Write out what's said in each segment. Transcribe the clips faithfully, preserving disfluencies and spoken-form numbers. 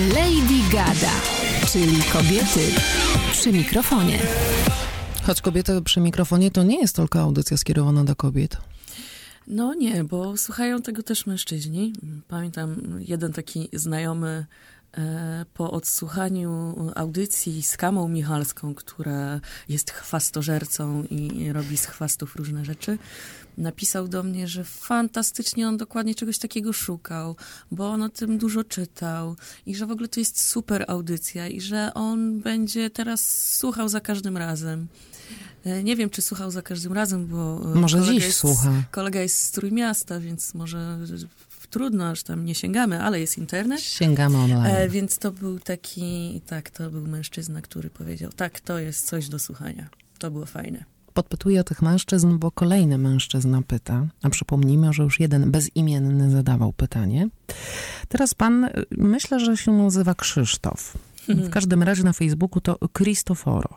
Lady Gada, czyli kobiety przy mikrofonie. Choć kobiety przy mikrofonie to nie jest tylko audycja skierowana do kobiet. No nie, bo słuchają tego też mężczyźni. Pamiętam jeden taki znajomy e, po odsłuchaniu audycji z Kamą Michalską, która jest chwastożercą i robi z chwastów różne rzeczy, napisał do mnie, że fantastycznie on dokładnie czegoś takiego szukał, bo on o tym dużo czytał i że w ogóle to jest super audycja i że on będzie teraz słuchał za każdym razem. Nie wiem, czy słuchał za każdym razem, bo może dziś jest, słucha. Kolega jest z Trójmiasta, więc może trudno, aż tam nie sięgamy, ale jest internet. Sięgamy online. E, więc to był taki, tak, to był mężczyzna, który powiedział, tak, to jest coś do słuchania. To było fajne. Podpytuję o tych mężczyzn, bo kolejny mężczyzna pyta, a przypomnijmy, że już jeden bezimienny zadawał pytanie. Teraz pan, myślę, że się nazywa Krzysztof. W każdym razie na Facebooku to Cristoforo.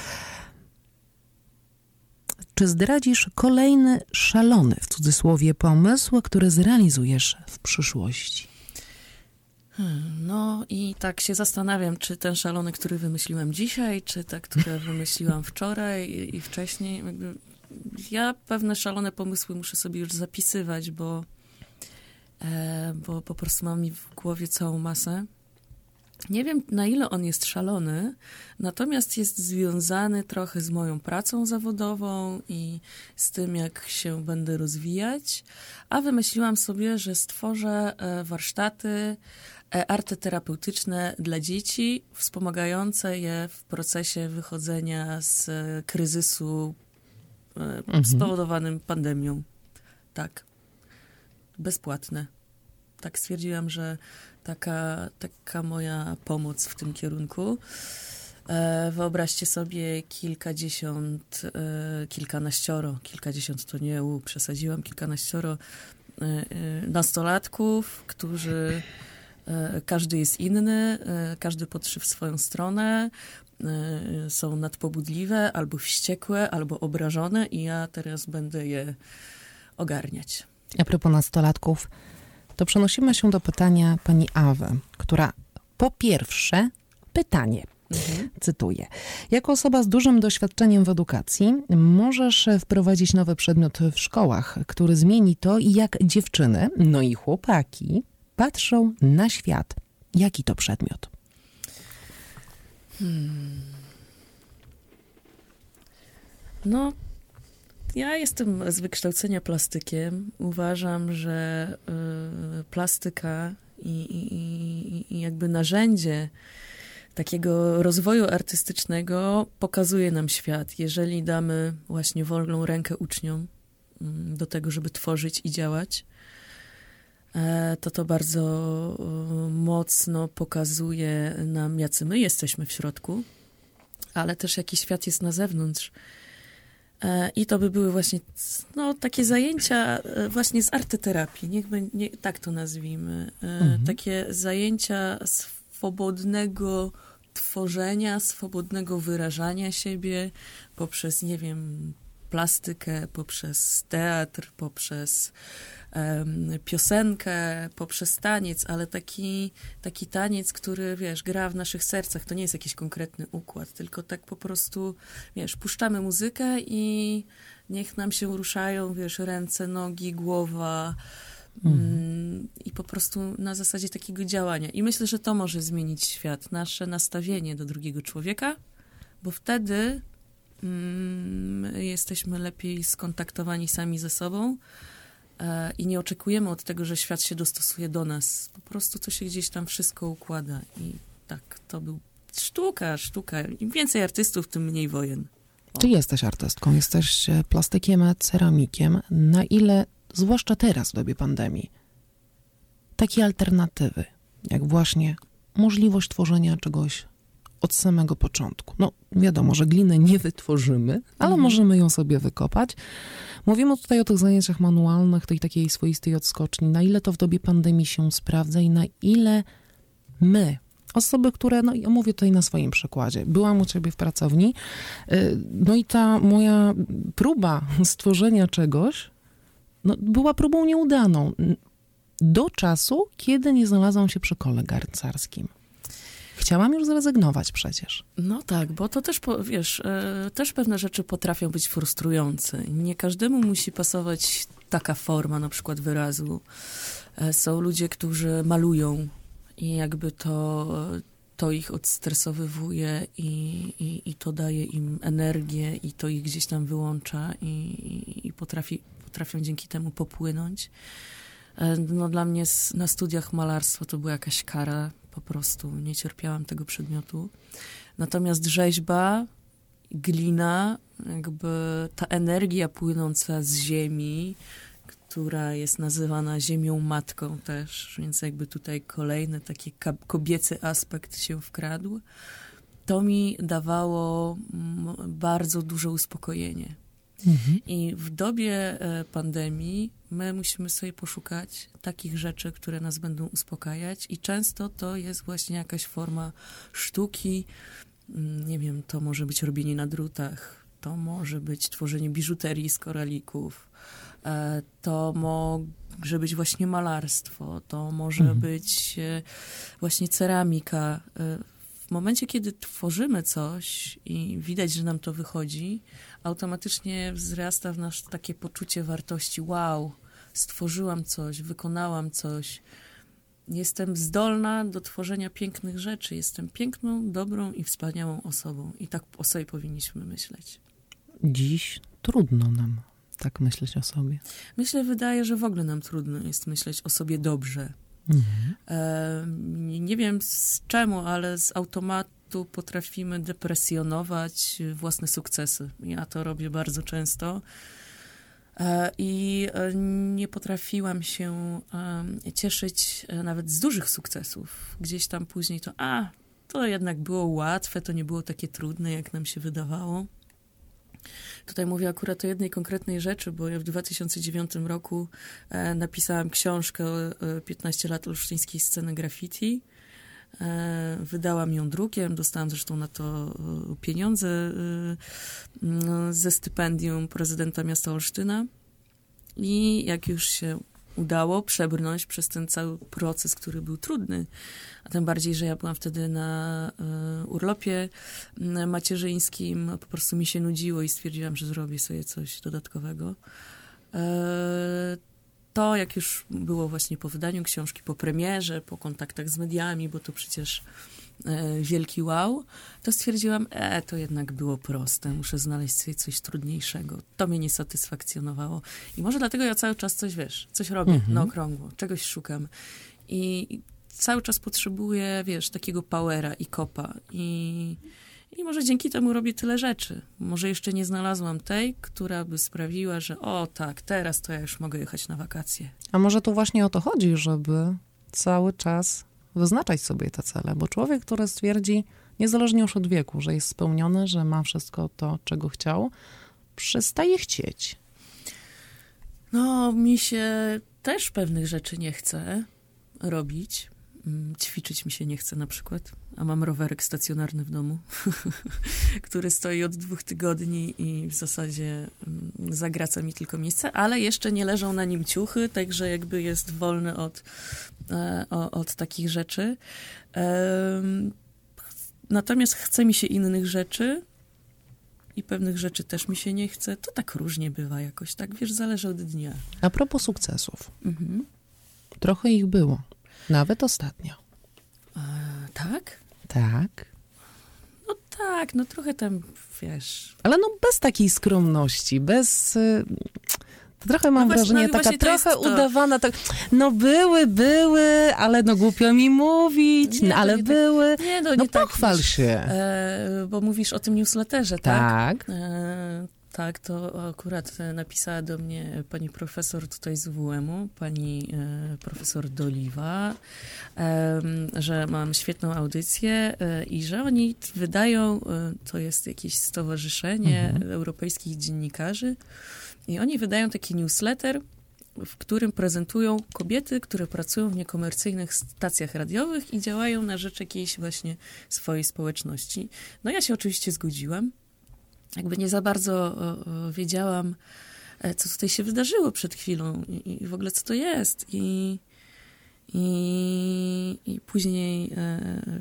Czy zdradzisz kolejny szalony, w cudzysłowie, pomysł, który zrealizujesz w przyszłości? Hmm, no i tak się zastanawiam, czy ten szalony, który wymyśliłam dzisiaj, czy ten, który wymyśliłam wczoraj i, i wcześniej. Ja pewne szalone pomysły muszę sobie już zapisywać, bo, e, bo po prostu mam mi w głowie całą masę. Nie wiem, na ile on jest szalony, natomiast jest związany trochę z moją pracą zawodową i z tym, jak się będę rozwijać. A wymyśliłam sobie, że stworzę warsztaty arteterapeutyczne dla dzieci, wspomagające je w procesie wychodzenia z kryzysu mhm. spowodowanym pandemią. Tak. Bezpłatne. Tak stwierdziłam, że taka, taka moja pomoc w tym kierunku. E, wyobraźcie sobie kilkadziesiąt, e, kilkanaścioro, kilkadziesiąt to nie, u, przesadziłam, kilkanaścioro e, e, nastolatków, którzy e, każdy jest inny, e, każdy patrzy w swoją stronę, e, są nadpobudliwe, albo wściekłe, albo obrażone i ja teraz będę je ogarniać. A propos nastolatków, to przenosimy się do pytania pani Awy, która po pierwsze pytanie, mhm. cytuję. Jako osoba z dużym doświadczeniem w edukacji możesz wprowadzić nowy przedmiot w szkołach, który zmieni to, jak dziewczyny, no i chłopaki patrzą na świat. Jaki to przedmiot? Hmm. No... Ja jestem z wykształcenia plastykiem. Uważam, że y, plastyka i, i, i jakby narzędzie takiego rozwoju artystycznego pokazuje nam świat. Jeżeli damy właśnie wolną rękę uczniom y, do tego, żeby tworzyć i działać, y, to to bardzo y, mocno pokazuje nam, jacy my jesteśmy w środku, ale też jaki świat jest na zewnątrz. I to by były właśnie no, takie zajęcia właśnie z arteterapii, niech nie, tak to nazwijmy. Mhm. Takie zajęcia swobodnego tworzenia, swobodnego wyrażania siebie poprzez, nie wiem, plastykę, poprzez teatr, poprzez um, piosenkę, poprzez taniec, ale taki, taki taniec, który, wiesz, gra w naszych sercach. To nie jest jakiś konkretny układ, tylko tak po prostu, wiesz, puszczamy muzykę i niech nam się ruszają, wiesz, ręce, nogi, głowa mhm. mm, i po prostu na zasadzie takiego działania. I myślę, że to może zmienić świat, nasze nastawienie do drugiego człowieka, bo wtedy jesteśmy lepiej skontaktowani sami ze sobą e, i nie oczekujemy od tego, że świat się dostosuje do nas. Po prostu to się gdzieś tam wszystko układa i tak, to był sztuka, sztuka. Im więcej artystów, tym mniej wojen. O. Ty jesteś artystką, jesteś plastykiem, ceramikiem. Na ile, zwłaszcza teraz w dobie pandemii, takie alternatywy, jak właśnie możliwość tworzenia czegoś od samego początku. No wiadomo, że gliny nie wytworzymy, ale mhm. możemy ją sobie wykopać. Mówimy tutaj o tych zajęciach manualnych, tej takiej swoistej odskoczni. Na ile to w dobie pandemii się sprawdza i na ile my, osoby, które, no ja mówię tutaj na swoim przykładzie, byłam u ciebie w pracowni, no i ta moja próba stworzenia czegoś, no, była próbą nieudaną. Do czasu, kiedy nie znalazłam się przy kole garncarskim. Chciałam już zrezygnować przecież. No tak, bo to też, po- wiesz, e, też pewne rzeczy potrafią być frustrujące. Nie każdemu musi pasować taka forma na przykład wyrazu. E, są ludzie, którzy malują i jakby to, to ich odstresowywuje i, i, i to daje im energię i to ich gdzieś tam wyłącza i, i, i potrafi, potrafią dzięki temu popłynąć. E, no dla mnie s- na studiach malarstwo to była jakaś kara. Po prostu nie cierpiałam tego przedmiotu. Natomiast rzeźba, glina, jakby ta energia płynąca z ziemi, która jest nazywana ziemią matką też, więc jakby tutaj kolejny taki ka- kobiecy aspekt się wkradł, to mi dawało mm, bardzo duże uspokojenie. Mhm. I w dobie e, pandemii my musimy sobie poszukać takich rzeczy, które nas będą uspokajać i często to jest właśnie jakaś forma sztuki. Mm, Nie wiem, to może być robienie na drutach, to może być tworzenie biżuterii z koralików, e, to może być właśnie malarstwo, to może Mhm. być e, właśnie ceramika. E, W momencie, kiedy tworzymy coś i widać, że nam to wychodzi, automatycznie wzrasta w nas takie poczucie wartości. Wow, stworzyłam coś, wykonałam coś. Jestem zdolna do tworzenia pięknych rzeczy. Jestem piękną, dobrą i wspaniałą osobą. I tak o sobie powinniśmy myśleć. Dziś trudno nam tak myśleć o sobie. Myślę, wydaje, że w ogóle nam trudno jest myśleć o sobie dobrze. Mhm. E, nie, nie wiem z czemu, ale z automatu potrafimy depresjonować własne sukcesy. Ja to robię bardzo często. E, I e, nie potrafiłam się e, cieszyć e, nawet z dużych sukcesów. Gdzieś tam później to, a, to jednak było łatwe, to nie było takie trudne, jak nam się wydawało. Tutaj mówię akurat o jednej konkretnej rzeczy, bo ja w dwa tysiące dziewiątym roku e, napisałam książkę e, piętnaście lat olsztyńskiej sceny graffiti. E, wydałam ją drukiem, dostałam zresztą na to e, pieniądze e, no, ze stypendium prezydenta miasta Olsztyna. I jak już się udało przebrnąć przez ten cały proces, który był trudny, a tym bardziej, że ja byłam wtedy na y, urlopie y, macierzyńskim, po prostu mi się nudziło i stwierdziłam, że zrobię sobie coś dodatkowego. Y, to jak już było właśnie po wydaniu książki, po premierze, po kontaktach z mediami, bo to przecież y, wielki wow, to stwierdziłam, e, to jednak było proste, muszę znaleźć sobie coś trudniejszego. To mnie nie satysfakcjonowało. I może dlatego ja cały czas coś, wiesz, coś robię Mhm. na okrągło, czegoś szukam. I, i cały czas potrzebuję, wiesz, takiego powera i kopa. I, I może dzięki temu robię tyle rzeczy. Może jeszcze nie znalazłam tej, która by sprawiła, że o tak, teraz to ja już mogę jechać na wakacje. A może tu właśnie o to chodzi, żeby cały czas wyznaczać sobie te cele, bo człowiek, który stwierdzi, niezależnie już od wieku, że jest spełniony, że ma wszystko to, czego chciał, przestaje chcieć. No, mi się też pewnych rzeczy nie chce robić. Mm, Ćwiczyć mi się nie chce na przykład, a mam rowerek stacjonarny w domu, który stoi od dwóch tygodni i w zasadzie mm, zagraca mi tylko miejsce, ale jeszcze nie leżą na nim ciuchy, także jakby jest wolny od, e, o- od takich rzeczy. Em, Natomiast chce mi się innych rzeczy i pewnych rzeczy też mi się nie chce. To tak różnie bywa jakoś, tak wiesz, zależy od dnia. A propos sukcesów, Mhm. trochę ich było, nawet ostatnio. E, tak? Tak. No tak, no trochę tam, wiesz... Ale no bez takiej skromności, bez... y, To trochę mam No właśnie, wrażenie, no taka właśnie to jest trochę to. udawana, tak, no były, były, ale no głupio mi mówić, Nie, no, to ale nie tak. były. Nie, no, No nie tak, pochwal wiesz, się. E, bo mówisz o tym newsletterze, tak? Tak. E, tak, to akurat e, napisała do mnie pani profesor tutaj z W M u, pani e, profesor Doliwa, e, że mam świetną audycję e, i że oni wydają, e, to jest jakieś stowarzyszenie Mhm. europejskich dziennikarzy i oni wydają taki newsletter, w którym prezentują kobiety, które pracują w niekomercyjnych stacjach radiowych i działają na rzecz jakiejś właśnie swojej społeczności. No ja się oczywiście zgodziłam. Jakby nie za bardzo o, o, wiedziałam, e, co tutaj się wydarzyło przed chwilą i, i w ogóle co to jest. I, i, i później e,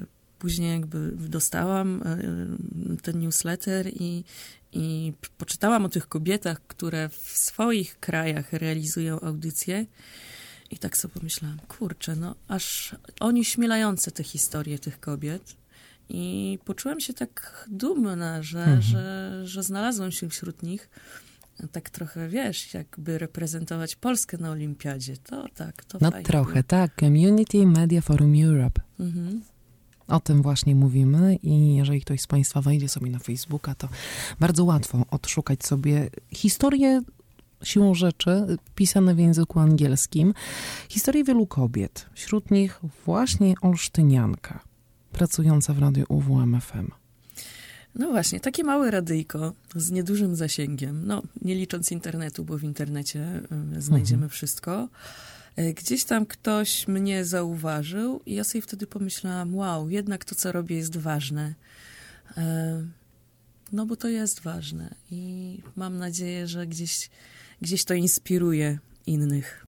później jakby dostałam ten newsletter i, i poczytałam o tych kobietach, które w swoich krajach realizują audycje i tak sobie pomyślałam, kurczę, no aż onieśmielające te historie tych kobiet. I poczułam się tak dumna, że, mhm. że, że znalazłam się wśród nich. Tak trochę, wiesz, jakby reprezentować Polskę na olimpiadzie. To tak, to No fajnie. trochę, tak. Community Media Forum Europe. Mhm. O tym właśnie mówimy i jeżeli ktoś z Państwa wejdzie sobie na Facebooka, to bardzo łatwo odszukać sobie historię siłą rzeczy pisane w języku angielskim. Historię wielu kobiet. Wśród nich właśnie olsztynianka pracująca w radiu U W M F M. No właśnie, takie małe radyjko z niedużym zasięgiem, no nie licząc internetu, bo w internecie y, znajdziemy mhm. wszystko. Y, gdzieś tam ktoś mnie zauważył i ja sobie wtedy pomyślałam, wow, jednak to, co robię, jest ważne. Y, no bo to jest ważne i mam nadzieję, że gdzieś, gdzieś to inspiruje innych.